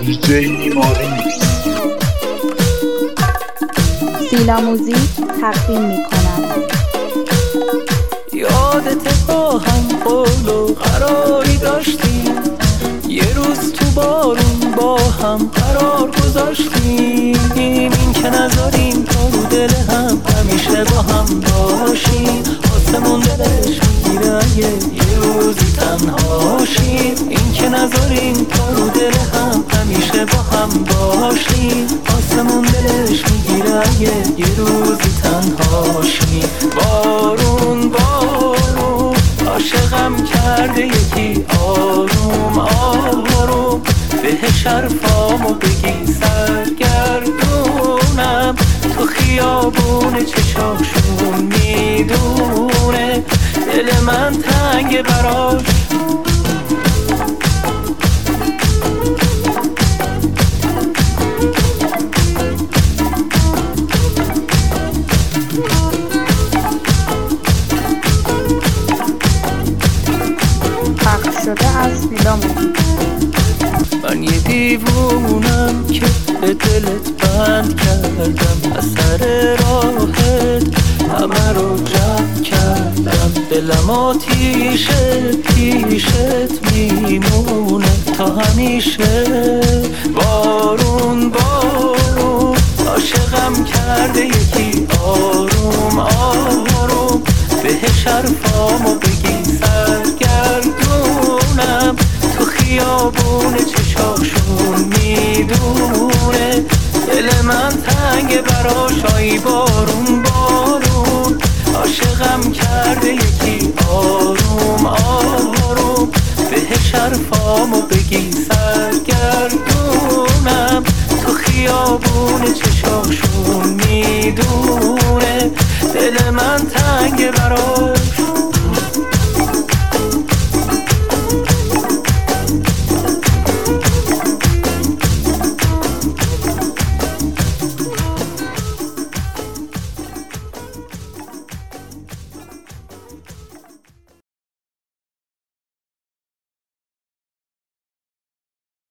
دیجی نیماریکس سیلا موزیک تقدیم می‌کند. یادت با هم قول و قراری داشتیم، یه روز تو بارون با هم قرار گذاشتیم، این که نذاریم تا رو دل هم همیشه با هم باشیم. آسمون دلش میگیره اگه یه روزی تنهاشیم، این که نذاریم تا رو دل هم همیشه با هم باشیم. آسمون دلش میگیره اگه یه روزی تنهاشیم. بارون بارون عاشقم کرده یکی آروم آروم، بهش حرفامو بگی سرگردونم، تو خیابون چشاشون میدونه دل من تنگ براش. پخش شده از سیلا موزیک. من یه دیوونم که به دلت بند کردم، از سر راحت همه رو جمع کردم، دلم آتیشه پیشت میمونه تا همیشه. بارون بارون عاشقم کرده یکی آروم آروم، بهش حرفامو بگی سرگردونم، تو خیابون چشاشون میدونه دل من تنگ براش. آی بارون بارون عاشقم کرده یکی آروم آروم، بهش حرفامو بگی سرگردونم، تو خیابون چشاشون میدونه دل من تنگ براش.